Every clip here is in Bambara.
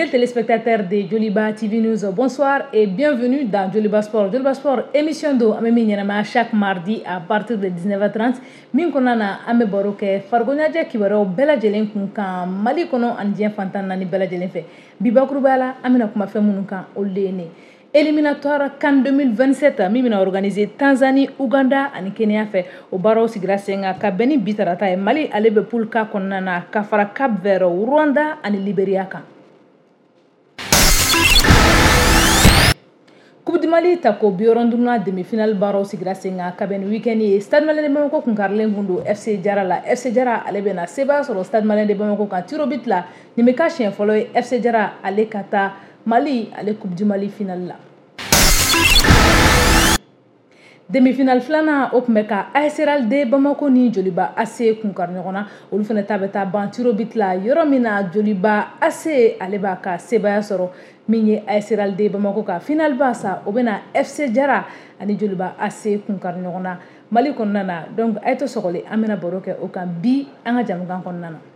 Fidèles téléspectateurs de Joliba TV News, bonsoir et bienvenue dans Joliba Sport. Joliba Sport, émission d'eau, chaque mardi à partir de 19h30. Min konana ame baroke fargonaja kibaro bela jelen kun kan Mali kono an diɲɛ fantan nani bela jelen fɛ. Bi bakuruba la amina kuma fɛn minnu kan olu ne. Éliminatoire CAN 2027 min bɛna organiser Tanzanie, Ouganda ani Kenya fɛ. O baaraw sigira sen kan ka bɛn ni bi tarata ye. Mali ale bɛ poule K kɔnɔna na ka fara Cap Vert, Rwanda ani Libéria kan. Coupe du Mali tako bioronduna demi-finale baaraw sigira sen kan ka bɛn ni week-end ye. Stade Malien de Bamako kun karilen kun don FC Jara la. FC Jara ale bɛna sebaya sɔrɔ Stade Malien de Bamako kan tiro bit la. Nin bɛ ka siɲɛ fɔlɔ ye FC Jara ale ka taa Mali ale Coupe du Mali finale la. Demi-finale filanan o tun bɛ ka AS Real de Bamako ni Joliba AC kun kari ɲɔgɔn na. Olu fana ta bɛ taa ban tiro bit la yɔrɔ min na Joliba AC ale b'a ka sebaya sɔrɔ min ye AS Real de Bamako ka finale ba sa o bɛna FC Jara ani Joliba AC kun kari ɲɔgɔn na Mali kɔnɔna na. Donc a ye to sɔgɔlen an bɛna baro kɛ o kan bi an ka jamukan kɔnɔna na.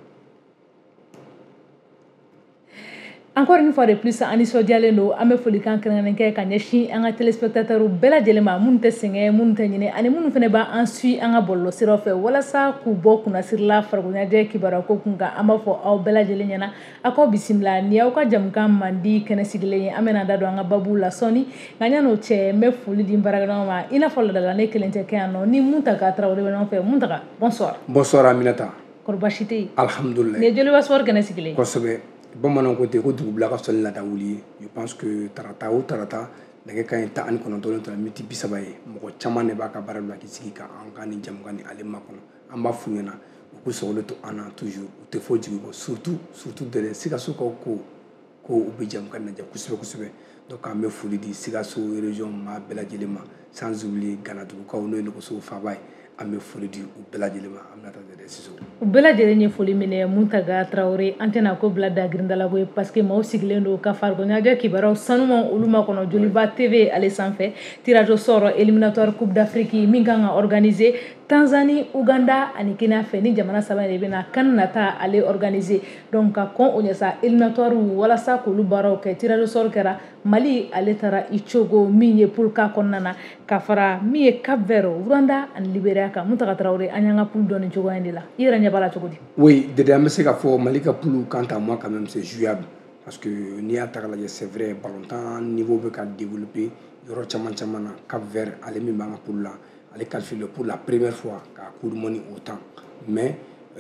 Encore une fois de plus, an nisɔndiyalen don an bɛ folikan kɛrɛnkɛrɛnnen kɛ ka ɲɛsin an ka téléspectateurs bɛɛ lajɛlen ma minnu tɛ sɛgɛn minnu tɛ ɲinɛ ani minnu fana b'an suit an ka bɔlɔlɔsiraw fɛ walasa k'u bɔ kunnasiri la farikoloɲɛnajɛ kibaruya ko kun kan an b'a fɔ aw bɛɛ lajɛlen ɲɛna a k'aw bisimila ni y'aw ka jamukan mandi kɛnɛ sigilen ye an bɛna da don an ka babu la sɔnni nka ɲan'o cɛ n bɛ foli di n baarakɛɲɔgɔn ma i n'a fɔ ladala ne kelen tɛ kɛ yan nɔ ni Muntaka Tarawele bɛ ɲɔgɔn fɛ Muntaka bonsoir. Bonsoir Aminata. Kɔri baasi tɛ yen. Alhamdulillah. Nin ye Joliba Sport kɛnɛ sigilen. Kosɛbɛ. Bamananw ko ten ko dugu bila ka sɔli lada wuli ye. Je pense que tarata o tarata nɛgɛ kanɲɛ 19 miniti 30 ye mɔgɔ caman de b'a ka baara la k'i sigi ka an ka ni jamukan ni ale makɔnɔ an b'a f'u ɲɛna u k'u sɔgɔlen to an na toujours u tɛ foyi jigi kɔ surtout dɛrɛ Sikaso kaw ko u bɛ jamukan lajɛ kosɛbɛ donc an bɛ foli di Sikaso région maa bɛɛ lajɛlen ma sans oublier Ganadugukaw n'o ye Nɛgɛso faaba ye an bɛ foli di u bɛɛ lajɛlen ma Aminata Dɛdɛ Siso. U bɛɛ lajɛlen ye foli minɛ Muntaka Tarawele an tɛna ko bila dagirinda ko ye parce que maaw sigilen don ka farikoloɲɛnajɛ kibaruyaw sanuman olu ma kɔnɔ Joliba TV ale sanfɛ tirage au sort éliminatoire Coupe d'Afrique min kan ka organiser Tanzanie, Ouganda ani Kenya fɛ ni jamana saba de bɛna CAN nata ale organiser donc ka kɔn o ɲɛ sa éliminatoire walasa k'olu baaraw kɛ tirage au sort kɛra Mali ale taara Icogo min ye poule K kɔnɔna na ka fara min ye Cap Vert, Rwanda ani Libéria kan Muntaka Tarawele an y'an ka poule dɔn nin cogoya in de la i yɛrɛ ɲɛ b'a la cogo di? Oui, Dɛdɛ an bɛ se ka fɔ Mali ka poule quant à moi quand même c'est jouable parce que n'i y'a ta k'a lajɛ c'est vrai ballontan niveau bɛ ka développer yɔrɔ caman na Cap Vert ale min b'an ka poule la ale qualifié pour la première fois ka coup de money autant mais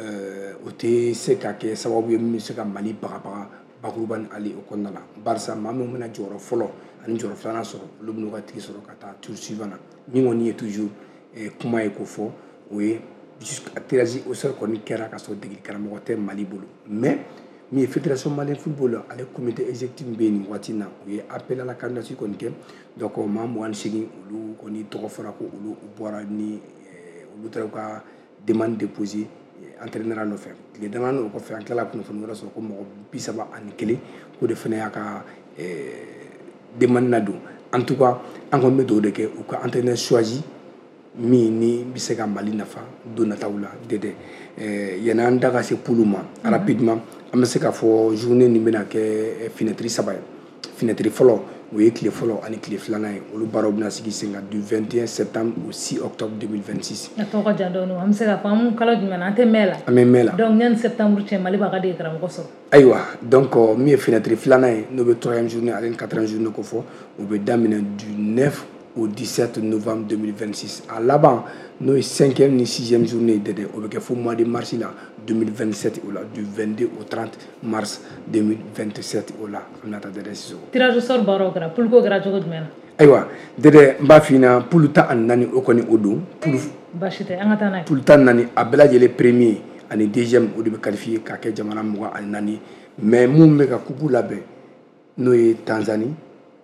o tɛ se ka kɛ sababu ye min bɛ se ka Mali bagabaga bakuruba ni ale o kɔnɔna la barisa maa min bɛna jɔyɔrɔ fɔlɔ ani jɔyɔrɔ filanan sɔrɔ olu bɛn'u ka tigi sɔrɔ ka taa tour suivant na min kɔni ye toujours kuma ye ko fɔ o ye tirage au sort kɔni kɛra ka sɔrɔ degeli karamɔgɔ tɛ Mali bolo mais min ye fédération malienne football ale comité exécutif bɛ nin waati na u ye appel à la candidature kɔni kɛ donc maa 28 olu kɔni tɔgɔ fɔra ko olu bɔra ni olu taara u ka demande déposée entraîneur nɔfɛ tile damadɔ o kɔfɛ an tilala kunnafoni wɛrɛ sɔrɔ ko mɔgɔ 31 ko de fana y'a ka demande ladon en tout cas an kɔni bɛ dugawu de kɛ u ka entraîneur choisi min ni bɛ se ka Mali nafa don nataw la Dɛdɛ yanni an da ka se poule ma rapidement an bɛ se ka fɔ journée nin bɛna kɛ fenêtre 3 ye fenêtre fɔlɔ o ye tile fɔlɔ ani tile filanan ye olu baaraw bɛna sigi sen kan du 21 septembre au 6 octobre 2026. A tɔgɔ ka jan dɔɔni an bɛ se ka fɔ an kalo jumɛn na an tɛ mɛn la. An bɛ mɛn la. donc yanni septembre cɛ Mali b'a ka dege karamɔgɔ sɔrɔ. Ayiwa donc min ye fenêtre filanan ye n'o bɛ 3e journée ale ni 4e journée ko fɔ o bɛ daminɛ du 9 au 17 novembre 2026 a laban n'o ye 5e ni 6e journée Dɛdɛ o bɛ kɛ fo mois de mars la 2027 o la du 22 au 30 mars 2027 o la Aminata Dɛdɛ Siso. tirage au sort baaraw kɛra poule ko kɛra cogo jumɛn na? Ayiwa Dɛdɛ n b'a f'i ɲɛna poule 14 o kɔni o don baasi tɛ an ka taa n'a ye. poule 14 a bɛɛ lajɛlen premier ani deuxième o de bɛ qualifié ka kɛ jamana 24 mais mun bɛ ka coupe labɛn n'o ye Tanzanie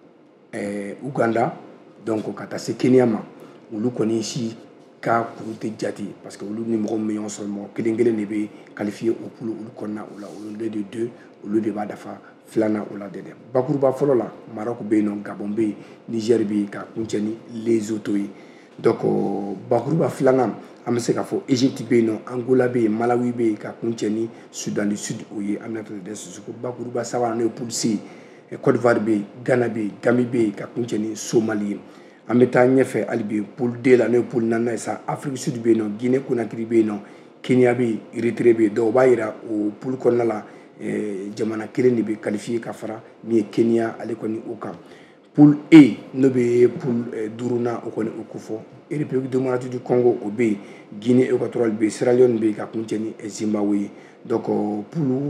Ouganda donc ka taa se Kenya ma olu kɔni si ka kuru tɛ jate parce que olu ni mɔgɔ min bɛ ɲɔgɔn sɔrɔ mɔgɔ kelen de bɛ qualifié o poule olu kɔnɔna o la olu de 2 olu de b'a dafa filanan o la Dɛdɛ bakuruba fɔlɔ la Maroc bɛ yen nɔ Gabon bɛ yen Niger bɛ yen ka kuncɛ ni Lesotho ye donc bakuruba filanan an bɛ se k'a fɔ Égypte bɛ yen nɔ, Angola bɛ yen, Malawi bɛ yen, ka kun cɛ ni Soudan du Sud o ye Aminata Dede Sisoko. Bakuruba sabanan n'o ye poule C, Côte d'Ivoire bɛ yen, Ghana bɛ yen, Gambie bɛ yen, ka kun cɛ ni Somali ye. An bɛ taa ɲɛfɛ hali bi poule D la n'o ye poule naaninan ye sa, Afrique Sud bɛ yen nɔ, Guinée Conakry bɛ yen nɔ, Kenya bɛ yen, Eritrea bɛ yen. Donc o b'a jira o poule kɔnɔna la jamana kelen de bɛ qualifié ka fara min ye Kenya ale kɔni o kan. Poule E n'o bɛ poule duurunan o kɔni o kofɔ, République démocratique du Congo o bɛ yen, Guinée équatoriale bɛ yen, Sierra Leone bɛ yen, ka kun cɛ ni Zimbabwe ye. Donc poule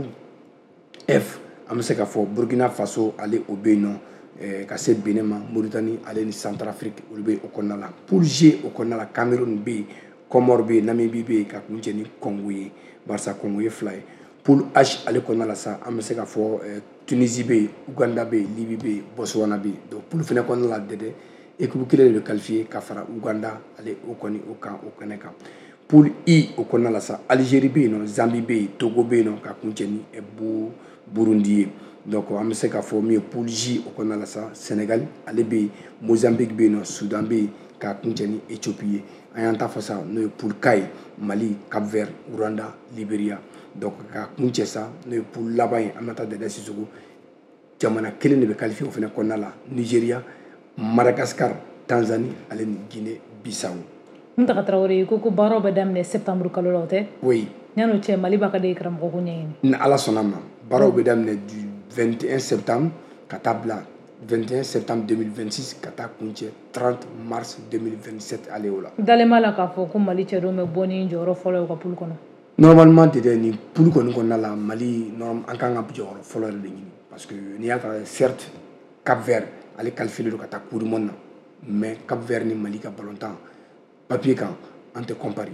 F an bɛ se k'a fɔ Burkina Faso ale o bɛ yen nɔ, ka se Benin ma, Mauritanie ale ni Centrafrique olu bɛ o kɔnɔna la. Poule G o kɔnɔna la Cameroun bɛ yen, Comore bɛ yen, Namibie bɛ yen, ka kun cɛ ni Congo ye, barisa Congo ye 2 ye. Poule H ale kɔnɔna la sa an bɛ se k'a fɔ Tunisie bɛ yen, Uganda bɛ yen, Libye bɛ yen, Botswana bɛ yen. Donc poule fɛnɛ kɔnɔna la Dede équipe kelen de bɛ qualifié ka fara Uganda ale o kɔni o kan o kɛnɛ kan. Poule I o kɔnɔna la sa Algérie bɛ yen nɔ, Zambie bɛ yen, Togo bɛ yen nɔ, ka kun cɛ ni Burundi ye. Donc an bɛ se k'a fɔ min ye poule J o kɔnɔna la sa Sénégal ale bɛ yen, Mozambique bɛ yen nɔ, Soudan bɛ yen, ka kun cɛ ni Éthiopie ye. An y'an ta fɔ sa n'o ye poule K ye, Mali, Cap-Vert, Rwanda, Libéria. Donc ka kun cɛ sa n'o ye poule laban ye Aminata Dede Sisoko, jamana kelen de bɛ qualifié o fɛnɛ kɔnɔna la, Nigeria, Madagascar, Tanzanie ale ni Guinée Bissau. Muntaka Traoré ko baaraw bɛ daminɛ septembre kalo la o tɛ? Oui. Yan'o cɛ Mali b'a ka de karamɔgɔ ko ɲɛɲini. Ni Ala sɔnna ma baaraw bɛ daminɛ du 21 septembre ka taa bila 21 septembre 2026 ka taa kun cɛ 30 mars 2027 ale o la. Dalen b'a la k'a fɔ ko Mali cɛdenw bɛ bɔ ni jɔyɔrɔ fɔlɔ ye u ka poule kɔnɔ. Normalement Dede ni poule kɔni kɔnɔna la Mali an kan ka jɔyɔrɔ fɔlɔ yɛrɛ de ɲini parce que n'i y'a ta certes Cap-Vert ale qualifié don ka taa coupe du monde na, mais Cap-Vert ni Mali ka ballontan papier kan an tɛ comparer.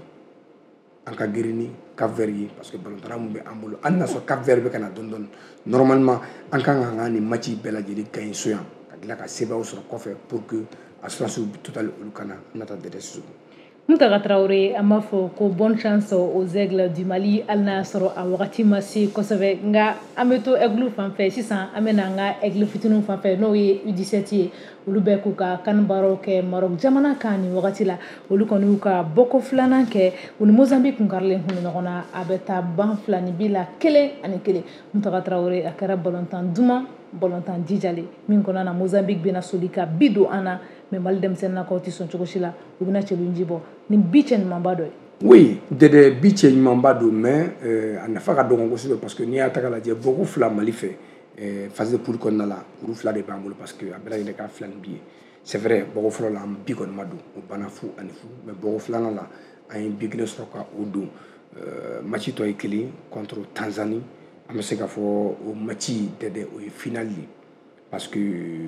An ka girin ni Cap-Vert ye parce que ballontan mun bɛ an bolo hali n'a sɔrɔ Cap-Vert bɛ ka na dɔɔni dɔɔni, normalement an kan ka an ka nin match bɛɛ lajɛlen gagner so yan ka tila ka sebaayw sɔrɔ kɔfɛ pour que assurance totale olu kana Aminata Dede Sisoko. Muntaka Traoré an b'a fɔ ko bonne chance aux aigles du Mali hali n'a y'a sɔrɔ a wagati ma se kosɛbɛ, nka an bɛ to aigle fan fɛ sisan an bɛ na an ka aigle fitininw fan fɛ n'o ye U17 ye, olu bɛ k'u ka CAN baaraw kɛ Maroc jamana kan nin wagati la, olu kɔni y'u ka bɔko filanan kɛ u ni Mozambique kun karilen kun ɲɔgɔn na, a bɛ taa ban 2 la 1-1. Muntaka Traoré a kɛra ballontan duman ballontan jijalen min kɔnɔna na Mozambique bɛna soli ka bi don an na, mais Mali denmisɛnninakaw tɛ sɔn cogo si la, u bɛna cɛlunji bɔ ni bi cɛ ɲumanba dɔ ye. Oui, Dede bi cɛ ɲumanba don mais a nafa ka dɔgɔ kosɛbɛ parce que n'i y'a ta k'a lajɛ bɔko 2 Mali fɛ phase de poule kɔnɔna la kuru 2 de b'an bolo parce que a bɛɛ lajɛlen ka 2 ni bi ye. C'est vrai bɔko fɔlɔ la an bi kɔni ma don o banna 0-0 mais bɔko filanan la an ye bi 1 sɔrɔ ka o don. Match tɔ ye 1 contre Tanzanie, an bɛ se k'a fɔ o match Dede o ye finale ye parce que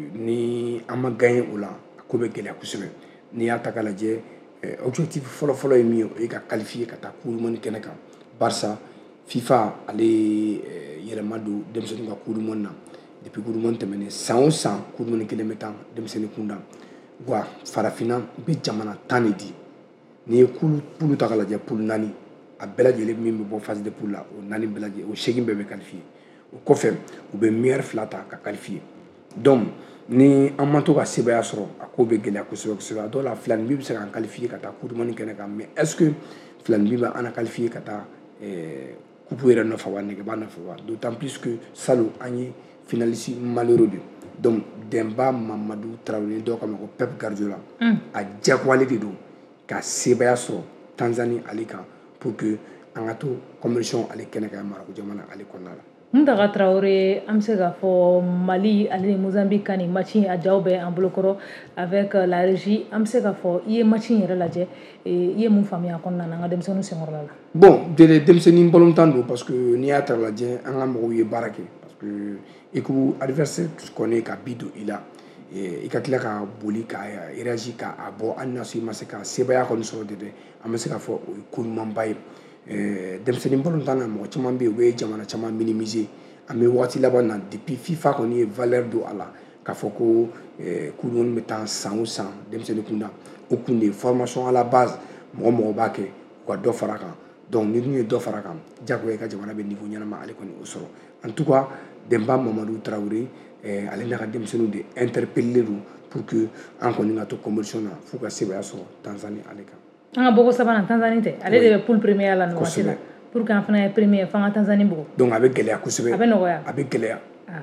ni an ma gagné o la a ko bɛ gɛlɛya kosɛbɛ. N'i y'a ta k'a lajɛ objectif fɔlɔ ye min ye o ye ka qualifier ka taa coupe du monde kɛnɛ kan, barisa FIFA ale yɛlɛma don denmisɛnninw ka coupe du monde na depuis coupe du monde tɛmɛnen san o san coupe du monde kelen bɛ taa denmisɛnnin kunda, wa farafinna bɛ jamana 10 de di. N'i ye poule ta k'a lajɛ poule 4 a bɛɛ lajɛlen min bɛ bɔ phase de poule la o 4 bɛɛ lajɛlen o 8 bɛɛ bɛ qualifier, o kɔfɛ u bɛ meilleur 2 ta ka qualifier. Donc ni an ma to ka sebaaya sɔrɔ a ko bɛ gɛlɛya kosɛbɛ kosɛbɛ, a dɔw la 2 bɛ se k'an qualifier ka taa coupe du monde kɛnɛ kan, mais est-ce que 2 bɛ an qualifier ka taa coupe yɛrɛ nɔfɛ wa nɛgɛba nɔfɛ wa, d'autant plus que salon an ye finaliste malheureux de. Donc Demba Mamadou Traoré dɔw k'a ma ko Pep Guardiola a diyagoyalen de don ka sebaaya sɔrɔ Tanzanie ale kan pour que an ka to compétition ale kɛnɛ kan Maroc jamana ale kɔnɔna la. Muntaka Traoré an bɛ se k'a fɔ Mali ale ni Mozambique ka nin match a jaw bɛ an bolokɔrɔ avec la régie, an bɛ se k'a fɔ i ye match yɛrɛ lajɛ i ye mun faamuya a kɔnɔna na an ka denmisɛnninw senkɔrɔ la. Bon denmisɛnnin ballontan don parce que n'i y'a ta lajɛ an ka mɔgɔw ye baara kɛ parce que équipe adversaire kɔni ka bi don i la i ka tila ka boli ka réagir k'a bɔ hali n'a sɔrɔ i ma se ka sebaaya kɔni sɔrɔ Dede, an bɛ se k'a fɔ o ye ko ɲumanba ye. Denmisɛnnin ballontan na mɔgɔ caman bɛ yen u bɛ jamana caman minimiser, an bɛ wagati laban na depuis FIFA kɔni ye valeur don a la k'a fɔ ko coupe du monde bɛ taa san o san denmisɛnnin kunda, o kun de ye formation à la base mɔgɔ b'a kɛ u ka dɔ fara a kan, donc ni dun ye dɔ fara a kan jagoya i ka jamana bɛ niveau ɲɛnama ale kɔni o sɔrɔ. En tout cas Demba Mamadou Traoré ale n'a ka denmisɛnninw de interpeller pour que an kɔni ka to compétition na fo ka sebaya sɔrɔ Tanzanie ale kan. An ka bɔko sabanan Tanzanie tɛ ale de bɛ poule première la nin waati la pour que an fana ye premier f'an ka Tanzanie bugɔ. Donc a bɛ gɛlɛya kosɛbɛ. A bɛ nɔgɔya. A bɛ gɛlɛya.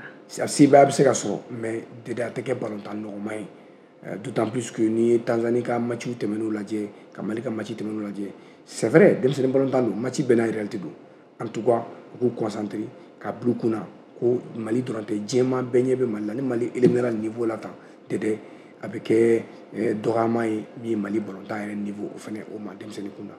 A sebaya bɛ se ka sɔrɔ mais dede a tɛ kɛ ballontan nɔgɔman ye. D'autant plus que ni ye Tanzanie ka matchiw tɛmɛn'u lajɛ ka Mali ka match tɛmɛn'u lajɛ c'est vrai denmisɛnnin ballontan don match bɛɛ n'a réalité don en tout cas u k'u concentrer ka bila u kunna ko Mali dɔrɔn tɛ diɲɛma bɛɛ ɲɛ bɛ Mali la ni Mali éliminera niveau la tan dede a bɛ kɛ dɔgɔyama ye min ye Mali ballontan yɛrɛ niveau o fana o ma denmisɛnnin kunda.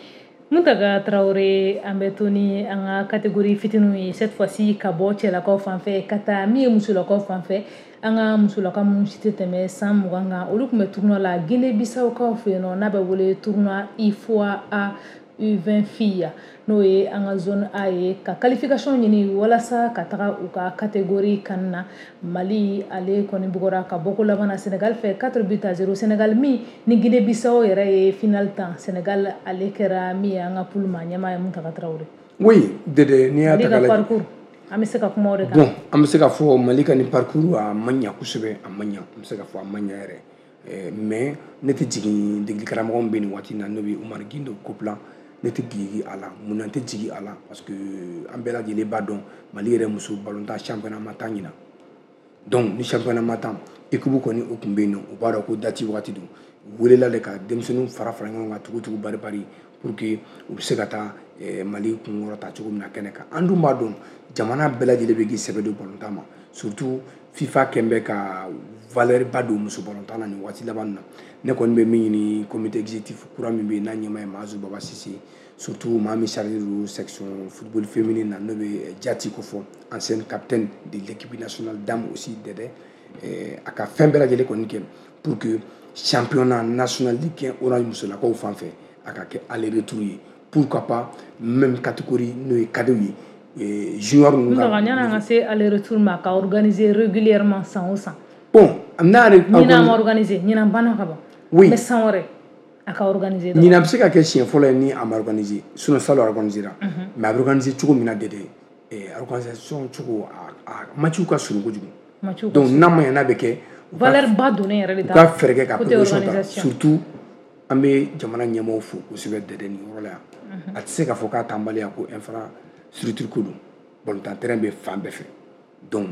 Muntaka Traoré an bɛ to ni an ka catégorie fitininw ye cette fois-ci ka bɔ cɛlakaw fanfɛ ka taa min ye musolakaw fanfɛ an ka musolaka minnu si tɛ tɛmɛ san 20 kan olu tun bɛ tournoi la Guinée Bissau kaw fɛ yen nɔ n'a bɛ wele tournoi IFOA U20 filles n'o ye an ka zone A ye ka qualification ɲini walasa ka taga u ka catégorie kan na Mali ale kɔni bugɔra ka bɔ ko laban na Sénégal fɛ 4-0 Sénégal min ni Guinée Bissau yɛrɛ ye finale tan Sénégal ale kɛra min ye an ka poule ma ɲɛmaa ye Muntaka Traoré. Oui Dede n'i y'a ta k'a lajɛ parcours an bɛ se ka kuma o de kan. Bon an bɛ se ka fɔ Mali ka ni parcours a ma ɲa kosɛbɛ a ma ɲa an bɛ se ka fɔ a ma ɲa yɛrɛ mais ne tɛ jigin degeli karamɔgɔ min bɛ nin waati in na n'o bɛ Umar Guindo Koplan ne tɛ jigin a la mun na n tɛ jigin a la parce que an bɛɛ lajɛlen b'a dɔn Mali yɛrɛ muso ballontan championnat ma taa ɲina donc ni championnat ma taa équipe kɔni o tun bɛ yen nɔ u b'a dɔn ko date waati don u welela de ka denmisɛnninw fara fara ɲɔgɔn kan tugu bari pour que u bɛ se ka taa Mali kunkɔrɔ ta cogo min na kɛnɛ kan an dun b'a dɔn jamana bɛɛ lajɛlen bɛ k'i sɛbɛ don ballontan ma surtout FIFA kɛn bɛ ka valeur ba don muso ballontan na nin waati laban na ne kɔni bɛ min ɲini comité exécutif kura min bɛ yen n'a ɲɛmaa ye Maazu Baba Sise surtout maa min chargé don section football féminin na n'o bɛ Diati Kofɔ ancienne capitaine de l'équipe nationale dame aussi Dɛdɛ a ka fɛn bɛɛ lajɛlen kɔni kɛ pour que championnat national ligue 1 orange musolakaw fan fɛ a ka kɛ aller retour ye pourquoi pas même catégorie n'o ye cadeau ye junior ninnu ka ɲana ka se aller retour ma ka organiser régulièrement san o san bon ɲina ma organiser ɲina banna ka ban mais san wɛrɛ a ka organiser ɲina bɛ se ka kɛ siɲɛ fɔlɔ ye ni a ma organiser sinon salo organisera mais a bɛ organiser cogo min na Dede organisation cogo a matchiw ka surun kojugu donc n'a ma ɲɛ n'a bɛ kɛ valeur ba donnen yɛrɛ de ta u ka fɛɛrɛ kɛ ka préparation ta surtout an bɛ jamana ɲɛmɔgɔw fo kosɛbɛ Dede nin yɔrɔ la yan a tɛ se k'a fɔ k'a t'anbaliya ko infrastructure ko don ballontan terrain bɛ fan bɛɛ fɛ donc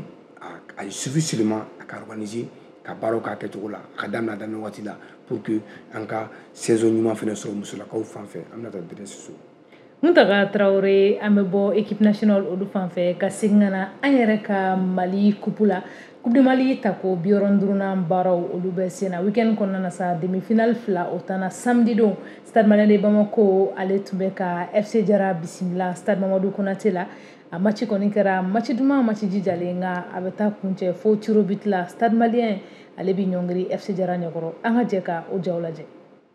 a suffit seulement a ka organiser ka baaraw k'a kɛcogo la a ka daminɛ a daminɛ waati la pour que an ka saison ɲuman fana sɔrɔ musolakaw fan fɛ an bɛna taa Dede Soso. Muntaka Traoré an bɛ bɔ équipe nationale olu fan fɛ ka segin ka na an yɛrɛ ka Mali coupe la coupe de Mali ta ko 65nan baaraw olu bɛ sen na week-end kɔnɔna na sa demi-finale 2 o tana samedi don Stade Malien de Bamako ale tun bɛ ka FC Jara bisimila Stade Mamadou Konaté la a match kɔni kɛra match duman match jijalen nka a bɛ taa kuncɛ fo tir au but la Stade Malien ale bɛ ɲɔngiri FC Jara ɲɛkɔrɔ an ka jɛ ka o jaw lajɛ.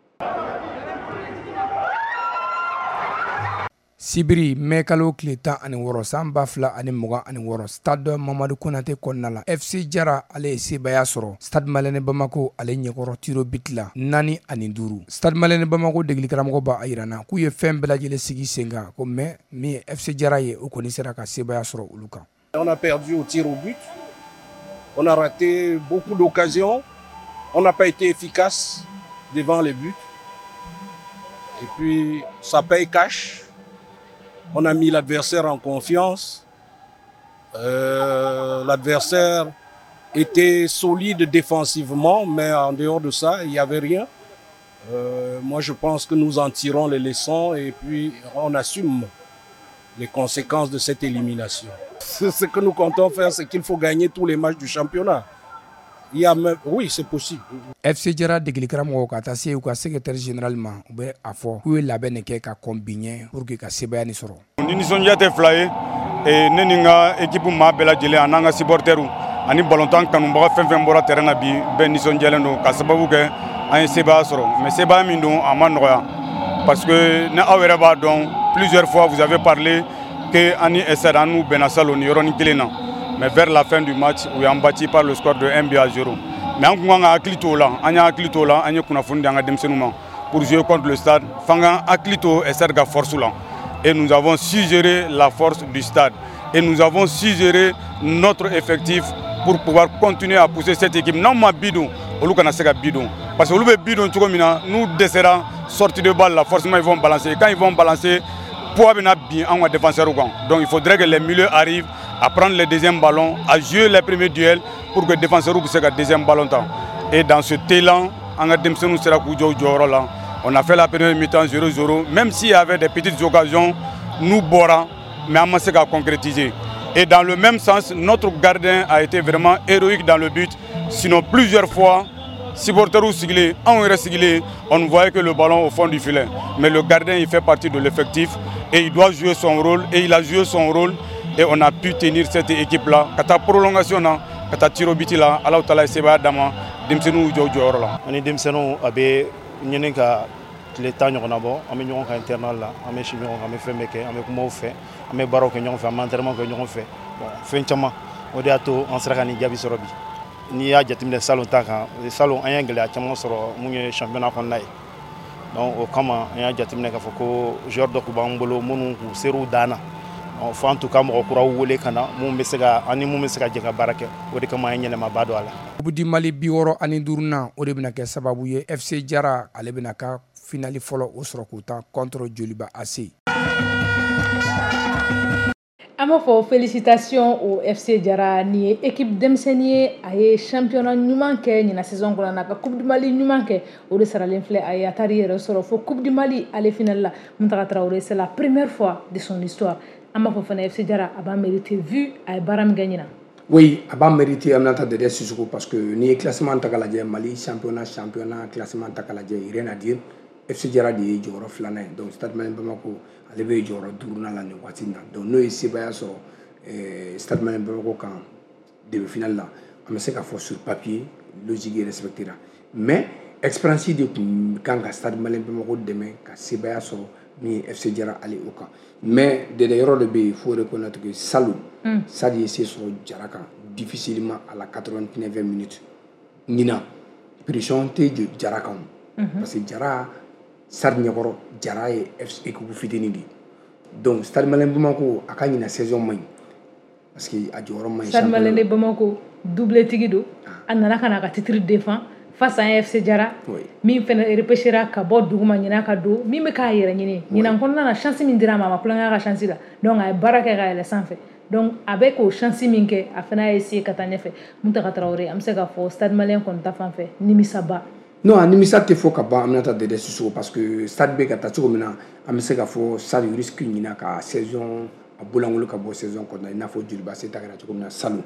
Sibiri mai kalo tile 16 san 2026 Stade Mamadou Konaté kɔnɔna la FC Jara ale ye sebaya sɔrɔ Stade Malien de Bamako ale ɲɛkɔrɔ tiro bit la 4-5 Stade Malien de Bamako degeli karamɔgɔ b'a yira na k'u ye fɛn bɛɛ lajɛlen sigi sen kan ko mais min ye FC Jara ye o kɔni sera ka sebaya sɔrɔ olu kan. On a perdu au tir au but. On a raté beaucoup d'occasions. On n'a pas été efficace devant les buts. Et puis ça paye cash. On a mis l'adversaire en confiance. L'adversaire était solide défensivement, mais en dehors de ça, il n'y avait rien. Moi, je pense que nous en tirons les leçons et puis on assume les conséquences de cette élimination. Ce que nous comptons faire, c'est qu'il faut gagner tous les matchs du championnat. Il y a même... Oui, c'est possible. FC Jara degeli karamɔgɔ ka taa se u ka secrétaire général ma u bɛ a fɔ k'u ye labɛn de kɛ ka kɔnbiɲɛ pour que ka sebaya ni sɔrɔ. Ni nisɔndiya tɛ fila ye ne ni n ka équipe maa bɛɛ lajɛlen a n'an ka supporters ani ballontan kanubaga fɛn fɛn bɔra terrain na bi bɛɛ nisɔndiyalen don ka sababu kɛ an ye sebaya sɔrɔ mais sebaya min don a ma nɔgɔya parce que ni aw yɛrɛ b'a dɔn plusieurs fois vous avez parlé que ani Estade an n'u bɛnna salo ni yɔrɔnin kelen na mais vers la fin du match u y'an bâti par le score de 1-0 mais an kun kan ka hakili to o la an y'a hakili to o la an ye kunnafoni di an ka denmisɛnninw ma pour jouer contre le Stade f'an ka hakili to Estade ka force la et nous avons su gérer la force du Stade et nous avons su gérer notre effectif pour pouvoir continuer à pousser cette équipe. Non, ma bidon, on kana se ka bidon. Parce que on veut bidon, nous desserrons sortie de balle là, forcément ils vont balancer. Quand ils vont balancer, poids bien en défenseur. Donc il faudrait que les milieux arrivent à prendre le deuxième ballon, à jouer les premiers duels pour que le défenseur puisse le deuxième ballon. Et dans ce élan, on a fait la première mi-temps 0-0, même s'il y avait des petites occasions, nous borons, mais on s'est concrétisé. Et dans le même sens, notre gardien a été vraiment héroïque dans le but. Sinon, plusieurs fois, on voyait que le ballon au fond du filet. Mais le gardien, il fait partie de l'effectif et il doit jouer son rôle. Et il a joué son rôle et on a pu tenir cette équipe-là. Quand la prolongation, quand la tiro biti là, Allah Ta'ala seba dama, demsenu jojo là. On est demsenu abe nyeneka le temps on a bon, on est nyon internal là, on est chimie, on est fait meke, on est comment fait, on est baro que nyon fait, entraînement que nyon fait. Bon, fin chama, on est à tout, on sera ni gabi sorobi. Ni a jatimle salon taka, le salon en anglais a chama soro, mon championnat qu'on a. Donc au comment on a jatimle ka foko joueur de kubambolo monu ku seru dana. En tout cas, je crois que Coupe du Mali biworo ani duruna o de bena kɛ sababu ye FC Jara ale bena ka finali fɔlɔ o sɔrɔ k'o ta contre Joliba AC. Amafo félicitations au FC Jara ni équipe denmisɛnnin a ye championnat ɲuman kɛ ɲina saison kɔnɔ na ka Coupe du Mali ɲuman kɛ o de saralen filɛ a ye a taari yɛrɛ sɔrɔ fo Coupe du Mali ale finale la Muntaka Traoré c'est la première fois de son histoire. Amafo fana FC Jara a b'a mérité vu a ye baara min kɛ ɲina. Oui, a b'a mérité Aminata Dede Sissoko parce que ni ye classement ta k'a lajɛ Mali championnat classement ta k'a lajɛ rien à dire FC Jara de ye jɔyɔrɔ filanan ye donc Stade Malien Bamako ale bɛ jɔyɔrɔ duurunan la nin waati in na donc n'o ye sebaya sɔrɔ Stade Malien Bamako kan demi-finale la an bɛ se k'a fɔ sur papier logique respectera mais expérience de tun kan ka Stade Malien Bamako dɛmɛ ka sebaya sɔrɔ min ye FC Jara ale o kan mais Dede yɔrɔ de bɛ yen il faut reconnaître que Salou Sadi ye se sɔrɔ Jara kan difficilement à la 89e minute ɲina pression tɛ Jara kan parce que Jara Sadi ɲɛkɔrɔ Jara ye équipe fitinin de donc Stade Malien Bamako a ka ɲina saison man ɲi parce que a jɔyɔrɔ man ɲi. Stade Malien de Bamako double tigi don a nana ka na ka titre défend face à FC Jara min fana repêchera ka bɔ duguma ɲina ka don min bɛ k'a yɛrɛ ɲini ɲinan kɔnɔna na chance min dira a ma a ma kulonkɛ ka chance la donc a ye baara kɛ ka yɛlɛ sanfɛ donc a bɛ k'o chance min kɛ a fana y'a essayer ka taa ɲɛfɛ Muntaka Traoré an bɛ se k'a fɔ Stade Malien kɔni ta fan fɛ nimisaba. Non, a nimisa tɛ fɔ ka ban Aminata Dede Sissoko parce que Stade bɛ ka taa cogo min na an bɛ se k'a fɔ Stade risque ɲina ka saison a bɔlankolon ka bɔ saison kɔnɔ i n'a fɔ Joliba se ta kɛra cogo min na Salou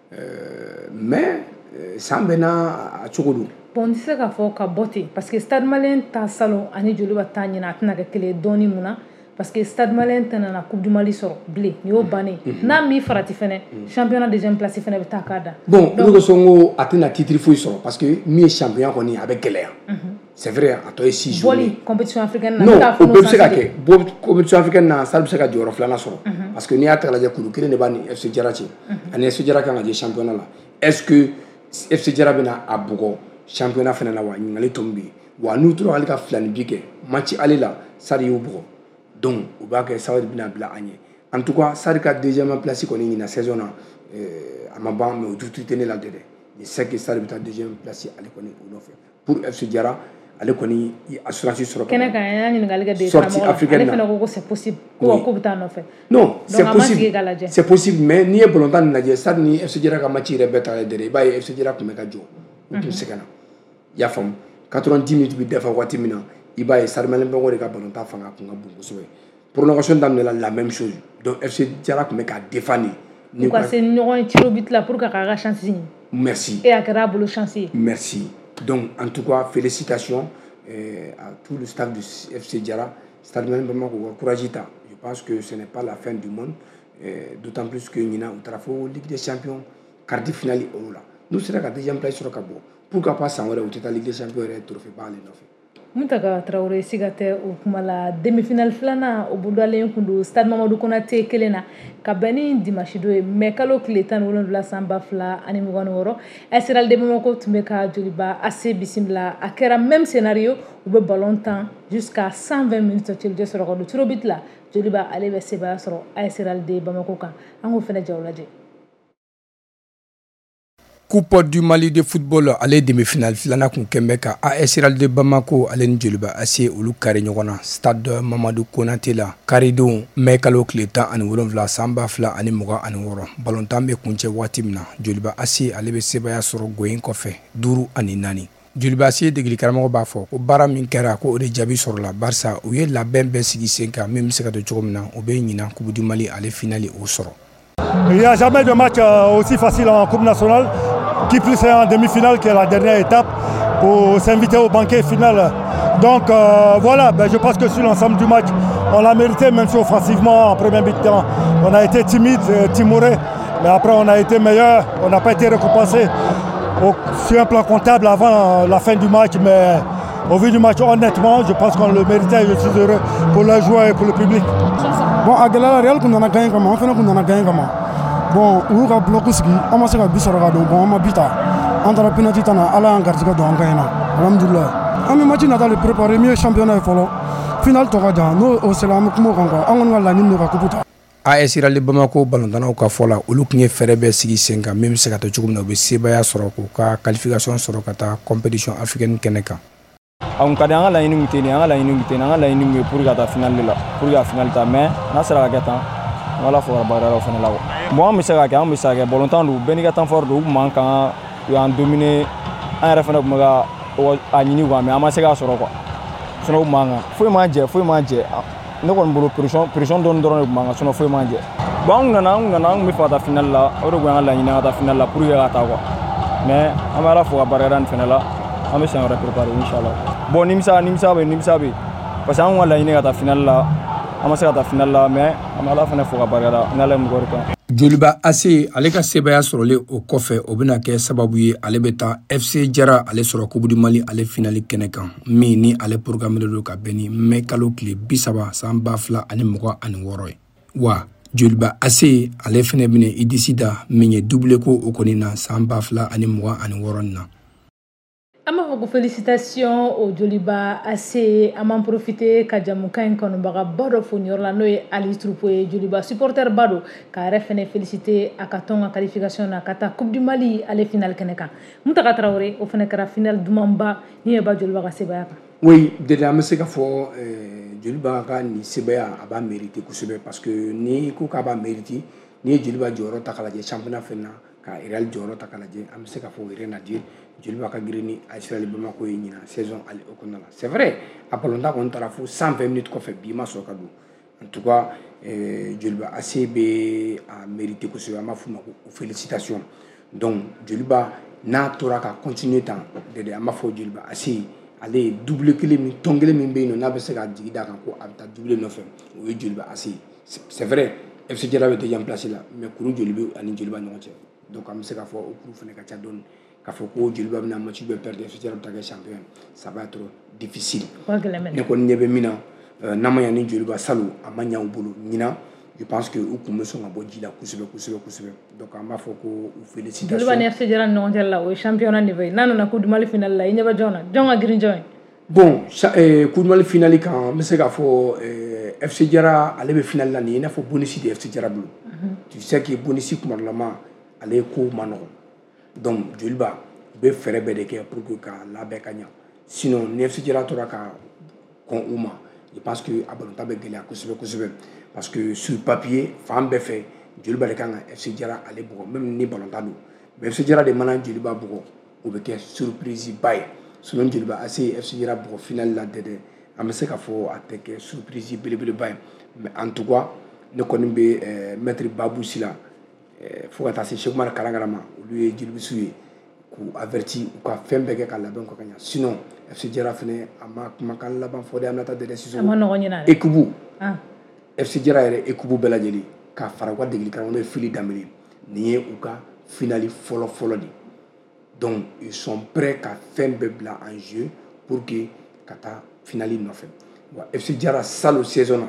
mais san bɛ n'a a cogo don. Bon, n tɛ se k'a fɔ ka bɔ ten parce que Stade Malien ta Salon ani Joliba ta ɲina a tɛna kɛ kelen ye dɔɔni mun na parce que Stade Malien tɛna na Coupe du Mali sɔrɔ bilen nin y'o bannen n'a mi farati fɛnɛ championnat deuxième place fɛnɛ bɛ taa k'a da. Bon olu ko sɔn ko a tɛna titre foyi sɔrɔ parce que min ye champion kɔni a bɛ gɛlɛya c'est vrai a tɔ ye 6 jours. Bɔli compétition africaine na. Non o bɛɛ bɛ se ka kɛ bɔ compétition africaine na Stade bɛ se ka jɔyɔrɔ filanan sɔrɔ parce que n'i y'a ta k'a lajɛ kulu kelen de b'a ni FC Jara cɛ ani FC Jara kan ka jɛ championnat la est-ce que FC Jara bɛna a bugɔ championnat fɛnɛ la wa ɲininkali tɔ min bɛ yen wa n'u tora hali ka filani bi kɛ match ale la Stade y'o bugɔ donc o b'a kɛ Stade bɛna bila an ɲɛ en tout cas Stade ka deuxième place kɔni ɲina saison na a ma ban mais o jutu tɛ ne la dɛ je sais que Stade bɛ taa deuxième place ale kɔni o nɔfɛ pour FC Jara ale kɔni assurance sɔrɔ kɛnɛ kan an y'a ɲininkali kɛ de sortie africaine na ale fana ko c'est possible ko bɛ taa nɔfɛ. Non c'est possible mais n'i ye balontan nin lajɛ Stade ni FC Jara ka match yɛrɛ bɛɛ ta dɛ i b'a ye FC Jara tun bɛ ka jɔ u tun sɛgɛnna i y'a faamu 90 minutes bɛ dafa waati min na i b'a ye Stade Malien Bamako de ka balontan fanga tun ka bon kosɛbɛ prolongation daminɛna la même chose donc FC Jara tun bɛ k'a défendre. u ka se ɲɔgɔn ye tiro biti la pour que k'a ka chance ɲini. Merci. Et a kɛra a bolo chance ye. Merci. Donc en tout cas félicitations à tout le staff du FC Jara Stade Malien Bamako courage ta je pense que ce n'est pas la fin du monde d'autant plus que ɲina u taara fo Ligue des Champions quart de finale o la n'u sera ka deuxième place sɔrɔ ka bɔ pourquoi pas san wɛrɛ u tɛ taa Ligue des Champions yɛrɛ trophée ba ale nɔfɛ. Muntaka Traoré siga tɛ o kuma la demi-finale filanan o bɔdalen kun don Stade Mamadou Konaté kelen na ka bɛn ni dimanche don ye mais kalo tile 17 san 2026 AS Real de Bamako tun bɛ ka Joliba AC bisimila a kɛra même scénario u bɛ ballon tan jusqu'à 120 minutes cɛlijɛ sɔrɔ ka don tiro biti la Joliba ale bɛ sebaya sɔrɔ AS Real de Bamako kan an k'o fɛnɛ jaw lajɛ. Coupe du Mali de football ale demi-finale filana kun kɛnbɛ ka AS Real de Bamako ale ni Joliba AC olu kari ɲɔgɔn na stade Mamadou Konaté la karidon mai kalo tile 17 san 2026 balontan bɛ kuncɛ waati min na Joliba AC ale bɛ sebaya sɔrɔ goyin kɔfɛ 5-4. Joliba AC degeli karamɔgɔ b'a fɔ ko baara min kɛra ko o de jaabi sɔrɔla barisa u ye labɛn bɛɛ sigi sen kan min bɛ se ka don cogo min na u bɛ ɲina Coupe du Mali ale finale o sɔrɔ. Il n'y a jamais de match aussi facile en Coupe nationale, qui plus est en demi-finale qui est la dernière étape pour s'inviter au banquet final. Donc voilà, je pense que sur l'ensemble du match, on l'a mérité, même si offensivement en première mi-temps, on a été timide, timoré, mais après on a été meilleur, on n'a pas été récompensé sur un plan comptable avant la fin du match, mais au vu du match, honnêtement, je pense qu'on le méritait et je suis heureux pour les joueurs et pour le public. Bon, à Galala Real, on a gagné comment? On fait qu'on a gagné comment? Bon, on a bloqué ce qui on a fait un bisou regardons, bon, on a bita. On a penalty tana, ala en garde on gagne. Alhamdulillah. On a match natal préparé mieux championnat et follow. Final to gaja, no au selam comme encore. On a la ligne de coupe. AS Real de Bamako balondanaw ka fɔ la olu tun ye fɛrɛ bɛɛ sigi sen kan min bɛ se ka to cogo min na u bɛ sebaya sɔrɔ k'u ka qualification sɔrɔ ka taa compétition africaine kɛnɛ kan. On ka an ka laɲini kun tɛ an ka laɲini kun tɛ an ka laɲini ye pour ka taa finale la pour ka finale ta mais n'a sera ka kɛ tan wala fo ka baara fana la bon an bɛ se ka kɛ an bɛ se ka kɛ ballon don bɛɛ n'i ka temps fort don u kun man kan u y'an dominer an yɛrɛ fana kun bɛ ka a ɲini quoi mais an ma se k'a sɔrɔ quoi sinon u man kan foyi man jɛ ne kɔni bolo pression dɔɔni dɔrɔn de kun man kan sinon foyi man jɛ bon an kun bɛ fɛ ka taa finale la o de kun y'an ka laɲini ka taa finale la pour que ka taa quoi mais an bɛ ala fo ka barika nin fana la an bɛ sen wɛrɛ préparer inchallah. Bon, nimisa be parce que an ka laɲini ka taa finale la an ma se ka taa finale la mais an bɛ ala fana fo ka barika n'ala ye mugɔri kan. Joliba AC ale ka sebaya sɔrɔlen o kɔfɛ o bɛna kɛ sababu ye ale bɛ taa FC Jara ale sɔrɔ Coupe du Mali ale finale kɛnɛ kan min ni ale programme don ka bɛn ni mai kalo tile 30 san 2026 ye wa Joliba AC ale fana bɛna Idrissa Da min ye doublé ko o kɔni na san 2026 na. Ama félicitations au Joliba AC aman profiter ka jamukan in kanubaga bado fo ni la no ye Ali Troupo ye Joliba supporter bado ka refene féliciter aka tonga qualification na kata Coupe du Mali ale finale keneka Muntaka Traoré o fene kara finale dumamba ni ba Joliba ka sebaya ka. Oui, déjà me se ka fo Joliba ka ni sebaya aba mériter kusebe parce que ni ko ka ba mériter ni Joliba joro takala je championnat fena ka Real joro takala je am se ka fo Real dire Joliba ka girini AS Real Bamako ye ɲina saison ali o kɔnɔna la c'est vrai a balontan kɔni taara fo 120 minutes kɔfɛ bi ma sɔrɔ ka don en tout cas Joliba AC bɛ a mérité kosɛbɛ an b'a fɔ o ma ko félicitations donc Joliba n'a tora ka continuer tan dede an b'a fɔ Joliba AC ale ye double kelen min tɔn kelen min bɛ yen nɔ n'a bɛ se ka jigi d'a kan ko a bɛ taa double nɔfɛ o ye Joliba AC c'est vrai FC Jara bɛ déjà placé la mais kuru joli bɛ ani Joliba ɲɔgɔn cɛ donc an bɛ se ka fɔ o kuru fana ka ca dɔɔni. K'a fɔ ko Joliba bɛna match bɛ perdre FC Jara bɛ taa kɛ champion ça va être difficile ne kɔni ɲɛ bɛ min na n'a ma ɲɛ ni Joliba Salo a ma ɲɛ u bolo ɲina je pense que u kun bɛ sɔn ka bɔ ji la kosɛbɛ donc an b'a fɔ ko u félicitations Joliba ni FC Jara ni ɲɔgɔn cɛ la o ye championnat niveau ye n'a nana Coupe du Mali finale la i ɲɛ bɛ jɔn na jɔn ka girin jɔn ye bon Coupe du Mali finale kan n bɛ se k'a fɔ FC Jara ale bɛ finale la nin i n'a fɔ bonus de FC Jara bolo tu sais que bonus kumalama ale ye ko ma nɔgɔn donc Joliba bɛ fɛrɛ bɛɛ de kɛ pour que ka labɛn ka ɲa sinon ni FC Jara tora ka kɔn u ma je pense que a balontan bɛ gɛlɛya kosɛbɛ parce que sur papier fan bɛɛ fɛ Joliba de kan ka FC Jara ale bugɔ même ni balontan don mais FC Jara de mana Joliba bugɔ o bɛ kɛ surprise ba ye sinon Joliba AC FC Jara bugɔ finale la dɛdɛ an bɛ se ka fɔ a tɛ kɛ surprise belebeleba ye mais en tout cas ne kɔni bɛ maître Babou Sila fo ka taa se Cheikh Oumar Karangara ma olu ye jelibisu ye k'u averti u ka fɛn bɛɛ kɛ ka labɛn ka ɲa sinon FC Jara fɛnɛ a ma kumakan laban fɔ de an bɛna taa dɛdɛ sisan équipe FC Jara yɛrɛ équipe bɛɛ lajɛlen ka fara u ka degeli karamɔgɔ n'o ye Fili Danbele nin ye u ka finale fɔlɔ de donc ils sont prêts ka fɛn bɛɛ bila en jeu pour que ka taa finale nɔfɛ wa FC Jara Salo saison na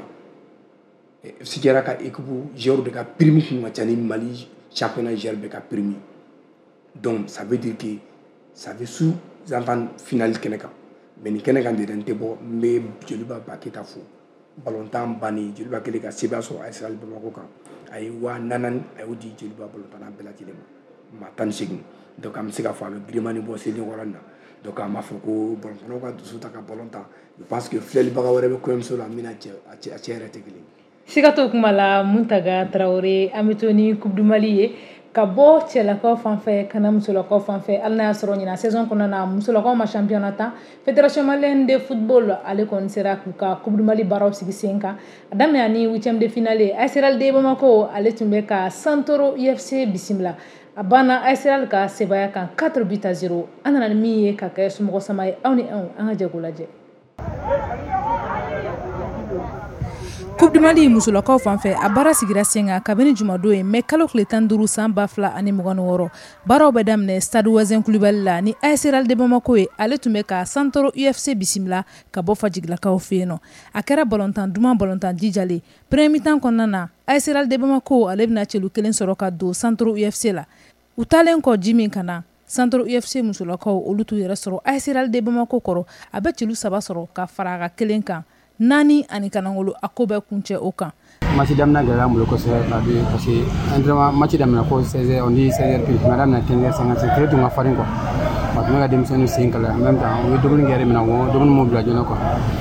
FC Jara ka équipe joueur de ka primi kun ka ca ni Mali championnat joueur bɛɛ ka primi donc ça veut dire que ça veut sous-entendre finale kɛnɛ kan mais nin kɛnɛ kan de n tɛ bɔ n bɛ Joliba Baketa fo balontan banni Joliba kɛlen ka sebaya sɔrɔ AS Bamako kan a ye 4000 a y'o di Joliba balontanna bɛɛ lajɛlen ma 18 donc an bɛ se k'a fɔ a bɛ girimani bɔ senkɔrɔ in na donc an b'a fɔ ko bɔlɔnkɔnɔw ka dusu ta ka bɔlɔn ta je pense que filɛlibaga wɛrɛ bɛ kɔɲɔmuso la min a cɛ yɛrɛ tɛ kelen. siga t'o kuma la Muntaga Traoré an bɛ to ni coupe du Mali ye ka bɔ cɛlakaw fanfɛ ka na musolakaw fanfɛ hali n'a y'a sɔrɔ ɲina saison kɔnɔna na musolakaw ma championnat tan fédération malienne de football ale kɔni sera k'u ka coupe du Mali baaraw sigi sen kan a daminɛ ni 8e de finale AS Real de Bamako ale tun bɛ ka Santoro UFC bisimila a banna AS Real ka sebaya kan 4-0 an nana ni min ye ka kɛ somɔgɔ sama ye aw ni anw an ka jɛ k'o lajɛ. Coupe du Mali musolakaw fanfɛ a baara sigira sen kan kabini jumadon ye mais kalo tile 15 san 2026 baaraw bɛ daminɛ stade Wazin Coulibaly la ni AS Real de Bamako ye ale tun bɛ ka Santoro UFC bisimila ka bɔ fajigilakaw fɛ yen nɔ a kɛra balontan duman balontan jijale premier mi-temps kɔnɔna na AS Real de Bamako ale bɛna cɛlu kelen sɔrɔ ka don Santoro UFC la u talen kɔ ji min kana Santoro UFC musolakaw olu t'u yɛrɛ sɔrɔ AS Real de Bamako kɔrɔ a bɛ cɛlu 3 sɔrɔ ka fara a ka kelen kan Nani ani Kanangolo a ko bɛ kuncɛ o kan. Match daminɛ gɛlɛya an bolo kosɛbɛ parce que entraînement match daminɛ ko 16h on dit 16h puis tuma daminɛ 15h50 tile tun ka farin quoi wa tun bɛ ka denmisɛnninw sen kalaya en même temps u ye dumuni kɛ yɛrɛ min na ko dumuni m'u bila joona quoi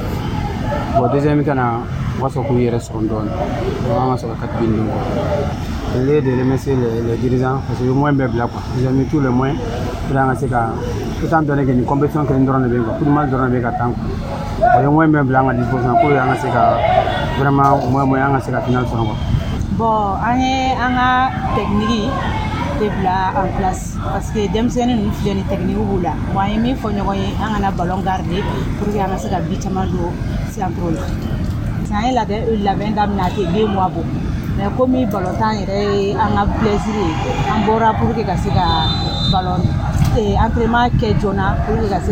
bon deuxième mi-temps na o ka sɔrɔ k'u yɛrɛ sɔrɔ dɔɔnin an ka sɔrɔ ka bin dun quoi je voulais de remercier les dirigeants parce que le moyen bɛɛ bila quoi ils ont mis tous les moyens pour an ka se ka autant donné que ni compétition kelen dɔrɔn de bɛ yen quoi coup de main dɔrɔn de bɛ ka tan quoi le moyen bɛɛ bila an ka disposition pour an ka se ka vraiment moyen an ka se ka final sɔrɔ quoi. Bon an ye an ka technique de bila en place parce que denmisɛnnin ninnu filɛ ni technique b'u la bon an ye min fɔ ɲɔgɔn ye an kana ballon garder pour que an ka se ka bi caman don centre la an ye labɛn daminɛ a tɛ 2 mois bɔ mais komi balontan yɛrɛ ye an ka plaisir ye an bɔra pour que ka se ka ballon entraînement kɛ joona pour que ka se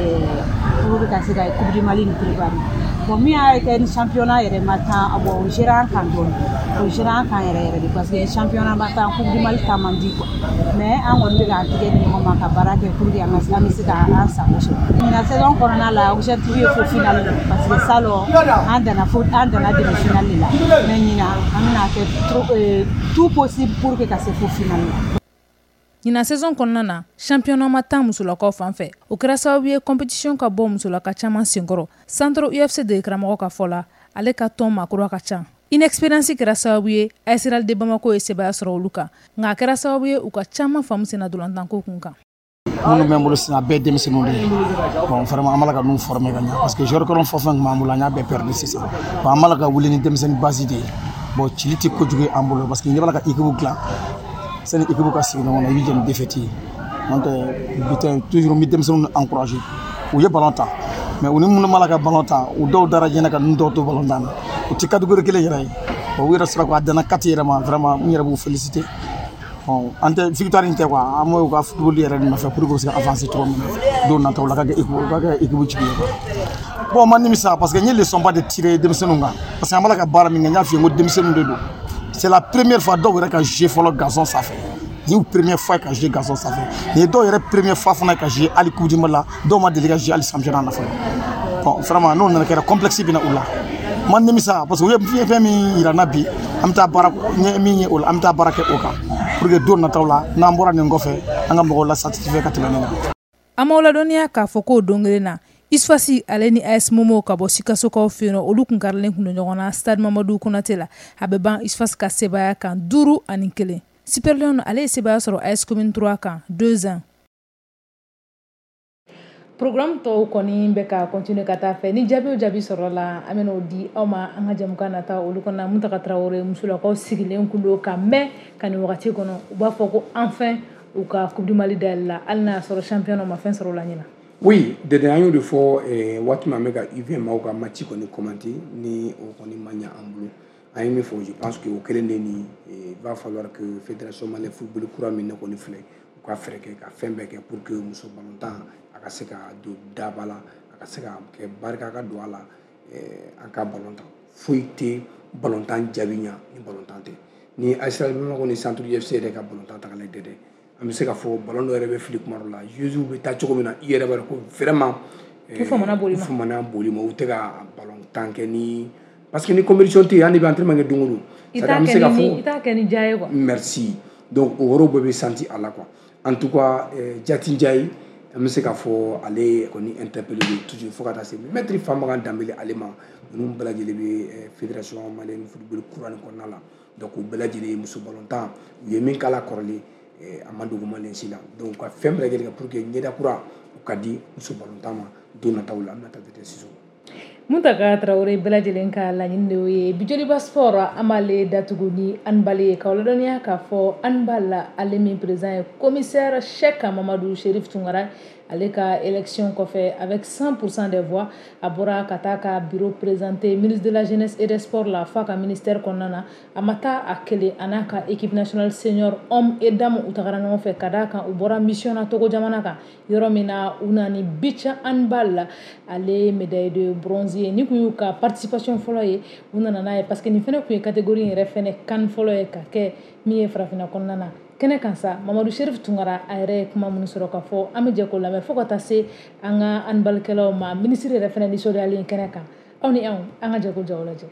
ka coupe du Mali ni préparer bon min y'a kɛ ni championnat yɛrɛ ma tan bon o géré an kan dɔɔnin o géré an kan yɛrɛ de parce que championnat ma tan coupe du Mali ta man di quoi mais an kɔni bɛ k'an tigɛ di ɲɔgɔn ma ka baara kɛ pour que an bɛ se ka an sago sɔrɔ ɲinan saison kɔnɔna la objectif ye fo finale parce que salon an danna demi finale la mais ɲinan an bɛna kɛ tout possible pour que ka se fo finale la. Ɲina saison kɔnɔna na championnat ma tan musolakaw fanfɛ o kɛra sababu ye compétition ka bɔ musolaka caman senkɔrɔ Santoro UFC de karamɔgɔ ka fɔ la ale ka tɔn makura ka ca inexpérience kɛra sababu ye AS Real de Bamako ye sebaya sɔrɔ olu kan nka a kɛra sababu ye u ka caman faamu senna dolantanko kun kan. minnu bɛ n bolo sisan a bɛɛ denmisɛnninw de ye bon vraiment an b'a la ka ninnu former ka ɲɛ parce que joueur kɔrɔ fɔ fɛn tun b'an bolo an y'a bɛɛ perdu sisan bon an b'a la ka wuli ni denmisɛnnin base de ye bon cili tɛ kojugu ye an bolo parce que ɲɛ b'a la ka équipe dilan sani équipe ka sigi ɲɔgɔn na i bɛ jɛ ni défaite ye n'o tɛ butin toujours n bɛ denmisɛnninw encourager u ye ballon ta mais u ni minnu b'a la ka ballon ta u dɔw dara jɛnɛ ka ninnu dɔw to ballon ta na u tɛ catégorie kelen yɛrɛ ye bon u yɛrɛ sera k'a danna 4 yɛrɛ ma vraiment n yɛrɛ b'u féliciter bon an tɛ victoire in tɛ quoi an m'o ka football yɛrɛ de nɔfɛ pour que u se ka avancer cogo min na don nataw la ka kɛ équipe jigi ye quoi bon man nimisa parce que n ye leçon ba de tirer denmisɛnninw kan parce que an b'a la ka baara min kɛ n y'a f'i ye n ko denmisɛnninw de don c'est la première fois dɔw yɛrɛ ka jouer fɔlɔ gazon sanfɛ nin y'u première fois ka jouer gazon sanfɛ nin ye dɔw yɛrɛ première fois fana ka jouer hali coupe du monde la dɔw ma deli ka jouer hali championnat na fɔlɔ bon vraiment n'o nana kɛra complexe bɛ na u la man nimisa parce que u ye fɛn min yira n na bi an bɛ taa baara n min ye o la an bɛ taa baara kɛ o kan pour que don nataw la n'an bɔra nin kɔfɛ an ka mɔgɔw la satisfait ka tɛmɛ nin na. An m'aw ladɔnniya k'a fɔ k'o don kelen na Isfasi ale ni AS Momo ka bɔ Sikasokaw fɛ yen nɔ olu kun karilen kun don ɲɔgɔn na stade Mamadou Konate la a bɛ ban Isfasi ka sebaya kan 5-1 Super Lion ale ye sebaya sɔrɔ AS Commune 3 kan 2-1. Programme tɔw kɔni bɛ ka continuer ka taa fɛ ni jaabi o jaabi sɔrɔ la an bɛna o di aw ma an ka jɛmukan nata olu kɔnɔ Muntaga Traoré musolakaw sigilen kun don ka mɛn ka nin wagati kɔnɔ u b'a fɔ ko enfin u ka Coupe du Mali dayɛlɛ la hali n'a y'a sɔrɔ championnat ma fɛn sɔrɔ la ɲina. Oui, dedans an y'o de fɔ waati min an bɛ ka UVM maaw ka match kɔni commenter ni o kɔni ma ɲɛ an bolo an ye min fɔ je pense que o kelen de ni va falloir que fédération malienne football kura min ne kɔni filɛ u ka fɛɛrɛ kɛ ka fɛn bɛɛ kɛ pour que muso ballontan a ka se ka don daba la a ka se ka kɛ barika ka don a la an ka ballontan foyi tɛ ballontan jaabi ɲa ni ballontan tɛ ni AS Bamako ni Centre UFC yɛrɛ ka ballontan ta ka lajɛ dɛ an bɛ se ka fɔ ballon dɔ yɛrɛ bɛ fili kuma dɔ la juges bɛ taa cogo min na i yɛrɛ b'a dɔn ko vraiment u famana boli ma u tɛ ka ballontan kɛ ni parce que ni compétition tɛ yen an de bɛ entraînement kɛ don o don i t'a kɛ ni diya ye quoi merci donc o yɔrɔ bɛɛ bɛ senti a la quoi en tout cas Jati Ndiaye an bɛ se k'a fɔ ale kɔni interpellé toujours fo ka taa se maître Famara Dembele ale ma ninnu bɛɛ lajɛlen bɛ fédération malienne de football kura nin kɔnɔna la donc u bɛɛ lajɛlen ye muso balontan u ye min k'ala kɔrɔlen a ma dogo maliɲɛn si la donc ka fɛn bɛɛ lajɛlen kɛ pour que ɲɛda kura u ka di muso balontan ma don nataw la an bɛna taa Tɛtɛ Siso. Muntaka Traoré bɛɛ lajɛlen ka laɲini de y'o ye Bijoliba Sport an b'ale datugu ni handball ye k'aw ladɔnniya k'a fɔ handball la ale min président ye commissaire Cheick Mamadou Cherif Tunkara ale ka élection kɔfɛ avec 100% des voix a bɔra ka taa ka bureau présenté ministre de la jeunesse et des sports la f'a ka ministère kɔnɔna na a ma taa a kelen a n'a ka équipe nationale senior hommes et dames u tagara ɲɔgɔn fɛ ka d'a kan u bɔra mission na Togo jamana kan yɔrɔ min na u nana ni beach handball la ale médaille de bronze ye ni kun y'u ka participation fɔlɔ ye u nana n'a ye parce que nin fɛnɛ kun ye catégorie yɛrɛ fɛnɛ kan fɔlɔ ye ka kɛ min ye farafinna kɔnɔna na kɛnɛ kan sa Mamadou Cherif Tunkara a yɛrɛ ye kuma minnu sɔrɔ ka fɔ an bɛ jɛ k'o lamɛn fo ka taa se an ka handballkɛlaw ma ministre yɛrɛ fɛnɛ nisɔndiyalen kɛnɛ kan aw ni anw an ka jɛ ko jaw lajɛ.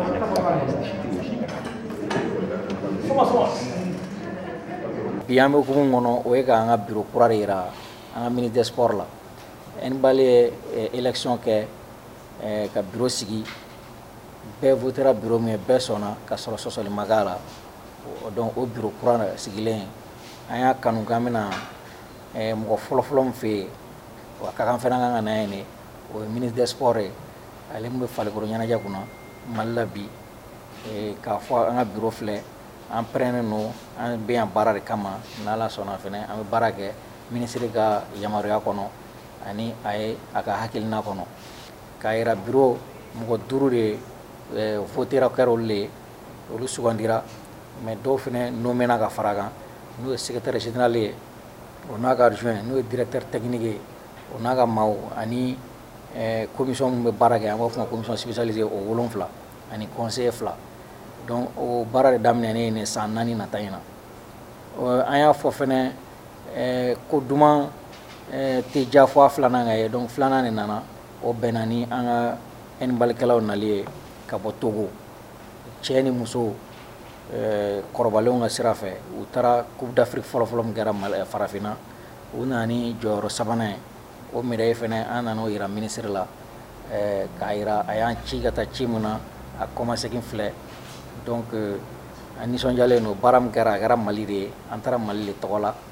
bi an bɛ hukumu kɔnɔ o ye k'an ka bureau kura de yira an ka ministre des sports la handball ye élection kɛ ka bureau sigi bɛɛ votera bureau min ye bɛɛ sɔnna ka sɔrɔ sɔsɔli ma k'a la donc o bureau kura sigilen an y'a kanu k'an bɛna mɔgɔ fɔlɔfɔlɔ min fɛ yen wa ka kan fana kan ka na yen de o ye ministre des sports ye ale min bɛ Falikoro ɲɛnajɛ kunna Mali la bi k'a fɔ an ka bureau filɛ an pɛrɛnnen don an bɛ yan baara de kama n'Ala sɔnna fɛnɛ an bɛ baara kɛ ministre ka yamaruya kɔnɔ ani a ye a ka hakilina kɔnɔ k'a yira bureau mɔgɔ 5 de votera kɛra olu le ye olu sugandira mais dɔw fɛnɛ nommena ka fara kan n'o ye secrétaire général ye o n'a ka adjoint n'o ye directeur technique ye o n'a ka maaw ani commission min bɛ baara kɛ an b'a fɔ commission spécialisée o 7 ani conseiller 2 donc o baara de daminɛnen nin san 4 nata in na an y'a fɔ fɛnɛ ko duman tɛ diya fɔ a filanan ka ye donc filanan de nana o bɛnna ni an ka handballkɛlaw nali ye ka bɔ Togo cɛ ni muso kɔrɔbalenw ka sira fɛ u taara coupe d'Afrique fɔlɔfɔlɔ min kɛra farafinna u nana ni jɔyɔrɔ 3nan ye o médaille fɛnɛ an nana o yira ministre la k'a yira a y'an ci ka taa ci min na a kɔmasegin filɛ donc an nisɔndiyalen don baara min kɛra a kɛra Mali de ye an taara Mali de tɔgɔ la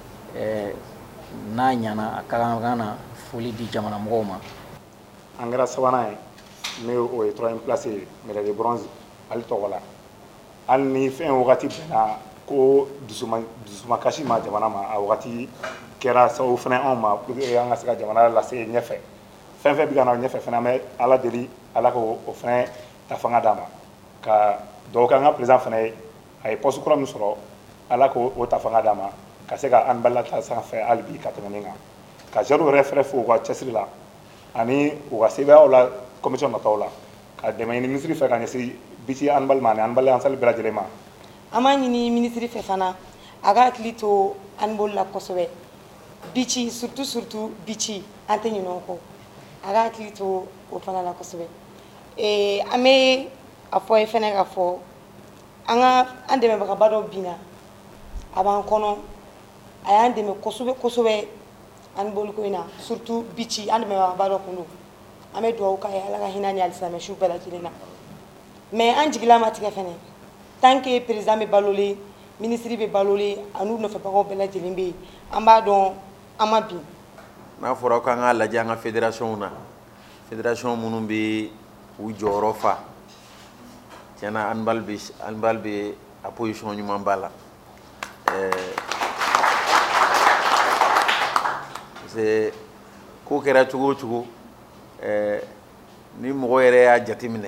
n'a ɲana a ka kan na foli di jamana mɔgɔw ma. an kɛra 3nan ye ne o ye 3e place médaille de bronze ale tɔgɔ la hali ni fɛn wagati bɛnna ko dusumakasi ma jamana ma a wagati kɛra sababu fɛnɛ anw ma pour que an ka se ka jamana lase ɲɛfɛ fɛn fɛn bɛ ka na ɲɛfɛ fɛnɛ an bɛ Ala deli Ala k'o fɛnɛ ta fanga d'a ma ka dugawu kɛ an ka président fɛnɛ ye a ye poste kura min sɔrɔ Ala k'o ta fanga d'a ma ka se ka handball ta sanfɛ hali bi ka tɛmɛ nin kan ka joueurs yɛrɛ fɛnɛ fo u ka cɛsiri la ani u ka sebayaw la commission nataw la ka dɛmɛ ɲini ministre fɛ ka ɲɛsin bici handball ma ani handball ansali bɛɛ lajɛlen ma. an b'a ɲini ministre fɛ fana a ka hakili to handball la kosɛbɛ bici surtout bici an tɛ ɲinɛ o kɔ a ka hakili to o fana la kosɛbɛ an bɛ a fɔ ye fɛnɛ ka fɔ an dɛmɛbagaba dɔ binna a b'an kɔnɔ a y'an dɛmɛ kosɛbɛ handball ko in na surtout bici an dɛmɛbagaba dɔ kun don an bɛ dugawu k'a ye Ala ka hinɛ ni alisamɛsiw bɛɛ lajɛlen na mais an jigila ma tigɛ fɛnɛ tant que président bɛ balolen ministre bɛ balolen an'u nɔfɛbagaw bɛɛ lajɛlen bɛ yen an b'a dɔn an ma bin. n'a fɔra k'an k'a lajɛ an ka fédération na fédération minnu bɛ u jɔyɔrɔ fa tiɲɛna handball bɛ a position ɲuman b'a la parce ko kɛra cogo o cogo ni mɔgɔ yɛrɛ y'a jateminɛ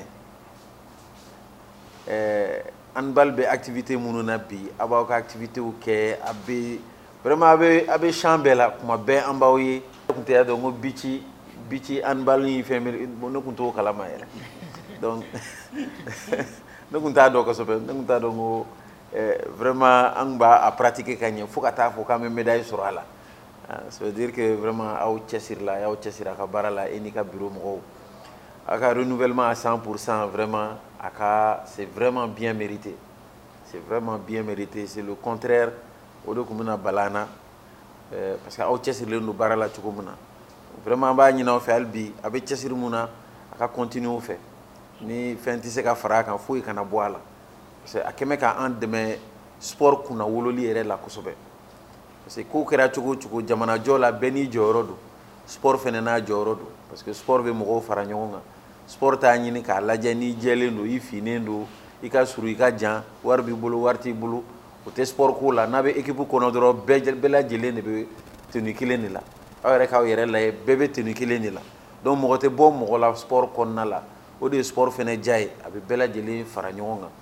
handball bɛ activité minnu na bi a b'aw ka activitéw kɛ a bɛ vraiment a bɛ champ bɛɛ la kuma bɛɛ an b'aw ye ne tun tɛ dɔn ko bici handball ni fɛn ne tun t'o kalama yɛrɛ donc ne tun t'a dɔn kosɛbɛ ne tun t'a dɔn ko vraiment an b'a pratiquer ka ɲɛ fo ka taa fɔ k'an bɛ médaille sɔrɔ a la ça veut dire que vraiment aw cɛsiri la a y'aw cɛsiri a ka baara la e n'i ka bureau mɔgɔw a ka renouvellement à 100% vraiment c'est vraiment bien mérité c'est vraiment bien mérité c'est le contraire o de tun bɛna bala an na parce que aw cɛsirilen don baara la cogo min na vraiment an b'a ɲini aw fɛ hali bi a bɛ cɛsiri mun na a ka continuer u fɛ ni fɛn tɛ se ka fara a kan foyi kana bɔ a la parce que a kɛmɛ k'an dɛmɛ sport kunna wololi yɛrɛ la kosɛbɛ parce que ko kɛra cogo o cogo jamanajɔ la bɛɛ n'i jɔyɔrɔ don sport fɛnɛ n'a jɔyɔrɔ don parce que sport bɛ mɔgɔw fara ɲɔgɔn kan sport t'a ɲini k'a lajɛ n'i jɛlen don i finnen don i ka surun i ka jan wari b'i bolo wari t'i bolo o tɛ sport ko la n'a bɛ équipe kɔnɔ dɔrɔn bɛɛ lajɛlen de bɛ tenue kelen de la aw yɛrɛ k'aw yɛrɛ lajɛ bɛɛ bɛ tenue kelen de la donc mɔgɔ tɛ bɔ mɔgɔ la sport kɔnɔna la o de ye sport fɛnɛ diya ye a bɛ bɛɛ lajɛlen fara ɲɔgɔn kan.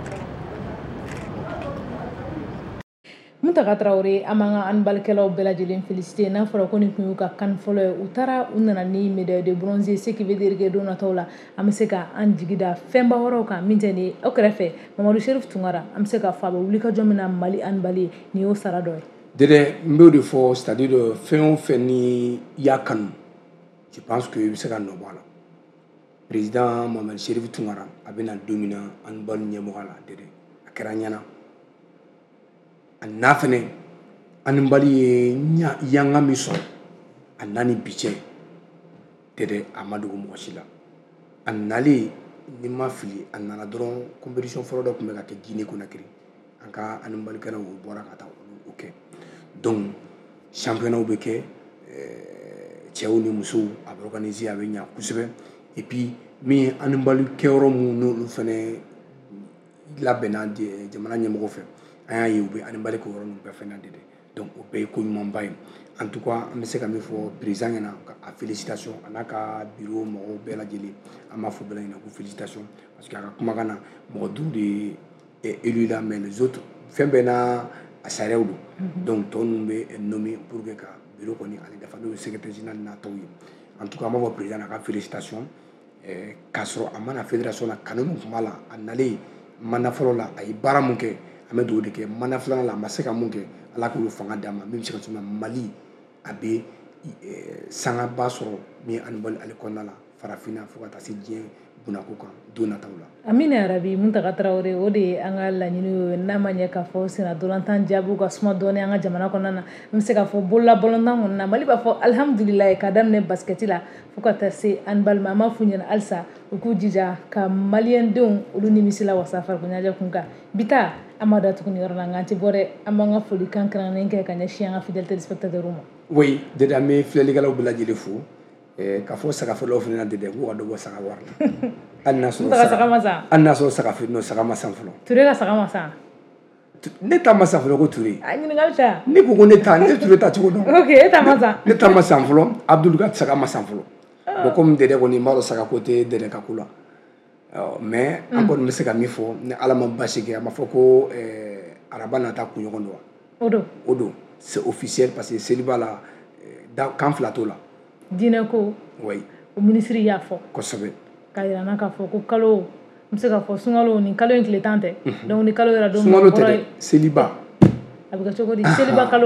Muntaka Traoré amanga handballkɛlaw bɛɛ lajɛlen félicité n'a fɔra ko nin kun y'u ka CAN fɔlɔ ye u taara u nana ni médaille de bronze ce qui veut dire que don nataw la an bɛ se ka an jigi da fɛnba wɛrɛw kan min tɛ nin ye aw kɛrɛfɛ Mamadu Cherif Tunkara an bɛ se ka fɔ a bɛ wulikajɔ min na Mali handball ye nin y'o sara dɔ ye. Dede n b'o de fɔ c'est à dire fɛn o fɛn ni i y'a kanu je pense que i bɛ se ka nɔ bɔ a la président Mamadu Cherif Tunkara a bɛna don min na handball ɲɛmɔgɔ la Dede a kɛra ɲɛna a n'a fɛnɛ handball ye yanga min sɔrɔ a n'a ni bi cɛ Dede a ma dogo mɔgɔ si la a nalen ni ma fili a nana dɔrɔn compétition fɔlɔ dɔ tun bɛ ka kɛ Guinée Conakry an ka handballkɛlaw o bɔra ka taa o kɛ donc championnat bɛ kɛ cɛw ni musow a bɛ organiser a bɛ ɲa kosɛbɛ et puis min ye handball kɛyɔrɔ mun n'olu fɛnɛ labɛnna jamana ɲɛmɔgɔ fɛ an y'a ye u bɛ handball kɛ yɔrɔ ninnu bɛɛ fɛnɛ de donc o bɛɛ ye ko ɲumanba ye en tout cas an bɛ se ka min fɔ président ɲɛna a félicitation a n'a ka bureau mɔgɔw bɛɛ lajɛlen an b'a fɔ bɛɛ lajɛlen ko félicitation parce que a ka kumakan na mɔgɔ 5 de est élu là mais les autres fɛn bɛɛ n'a a sariyaw don donc tɔ ninnu bɛ nommé pour que ka bureau kɔni ale dafa n'o ye secrétaire général n'a tɔw ye en tout cas an b'a fɔ président a ka félicitation k'a sɔrɔ a mana fédération na kanu min tun b'a la a nalen mandat fɔlɔ la a ye baara mun kɛ an bɛ dugawu de kɛ mandat filanan la a ma se ka mun kɛ ala k'olu fanga d'a ma min bɛ se ka to Mali a bɛ sangaba sɔrɔ min ye handball ale kɔnɔna la farafinna fo ka taa se diɲɛ bunako kan don nataw la. Amina yarabi Muntaka Traoré o de ye an ka laɲini ye n'a ma ɲɛ k'a fɔ senna dolantan jaabiw ka suma dɔɔni an ka jamana kɔnɔna na an bɛ se k'a fɔ bolola balontan kɔnɔna na Mali b'a fɔ alhamdulilayi ka daminɛ basketi la fo ka taa se handball ma an b'a f'u ɲɛna halisa u k'u jija ka maliyɛndenw olu nimisi la wasa farikolo ɲɛnajɛ kun kan bi ta an ma da tuguni yɔrɔ la nka an tɛ bɔ dɛ an b'an ka folikan kɛrɛnkɛrɛnnen kɛ ka ɲɛsin an ka fidèle téléspectateurs ma. Oui Dede an bɛ filɛlikɛlaw bɛɛ lajɛlen fo k'a fɔ sagafeerelaw fana na Dede k'u ka dɔ bɔ saga wari la hali n'a sɔrɔ sagafeere n'o saga ma san fɔlɔ. Ture ka saga ma san. Ne ta ma san fɔlɔ ko Ture. A ɲininkali ta. Ne ko ne ta ne tɛ Ture ta cogo dɔn. Ok e ta ma san. Ne ta ma san fɔlɔ Abdul ka saga ma san fɔlɔ. bon comme Dede kɔni n b'a dɔn saga ko tɛ Dede ka ko la mais an kɔni bɛ se ka min fɔ ni Ala ma basi kɛ an b'a fɔ ko araba nata kunɲɔgɔn don wa. O don c'est officiel parce que seliba la kan fila t'o la. Diinɛ ko. oui. o ministre y'a fɔ. kosɛbɛ. K'a yira n'a k'a fɔ ko kalo n bɛ se k'a fɔ sunkalo nin kalo in tile 10 tɛ. donc ni kalo yɛrɛ don. sunkalo tɛ dɛ seliba. a bɛ kɛ cogo di seliba kalo.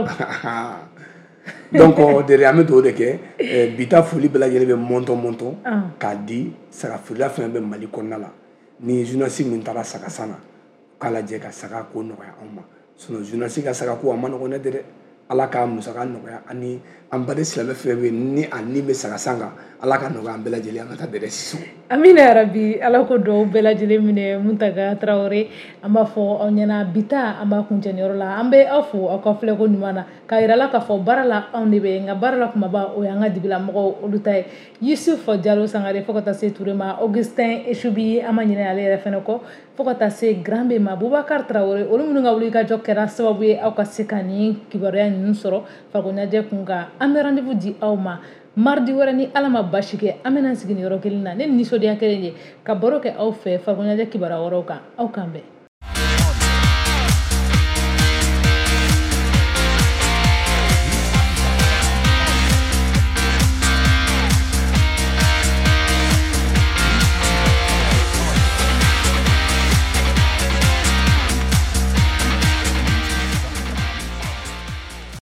donc Dede an bɛ dugawu de kɛ bi ta foli bɛɛ lajɛlen bɛ mɔntɔn k'a di sagafeerela fɛn bɛ Mali kɔnɔna la ni journaliste min taara saga san na k'a lajɛ ka saga ko nɔgɔya anw ma sinon journaliste ka saga ko a ma nɔgɔn dɛ Ala ka musaka nɔgɔya ani an baden silamɛ fɛn bɛ ni a ni bɛ saga san kan Ala ka nɔgɔya an bɛɛ lajɛlen an ka taa Dede Sisoko. Amina yarabi Ala ko dugawu bɛɛ lajɛlen minɛ Muntaka Traoré an b'a fɔ aw ɲɛna bi ta an b'a kuncɛ nin yɔrɔ la an bɛ aw fo aw ka filɛko ɲuman na k'a yira la k'a fɔ baara la anw de bɛ nka baara la kumaba o y'an ka dibilamɔgɔw olu ta ye Yusuf Jalo Sangare fo ka taa se Ture ma Augustin Echubi an ma ɲinɛ ale yɛrɛ fɛnɛ kɔ fo ka taa se Granbe ma Boubacar Traoré olu minnu ka wulikajɔ kɛra sababu ye aw ka se ka nin kibaruya ninnu sɔrɔ farikolo ɲɛnajɛ kun kan an bɛ rendez-vous di aw ma mardi wɛrɛ ni Ala ma basi kɛ an bɛna sigi nin yɔrɔ kelen na ne nisɔndiya kelen ye ka baro kɛ aw fɛ farikolo ɲɛnajɛ kibaruya wɛrɛw kan aw k'an bɛn.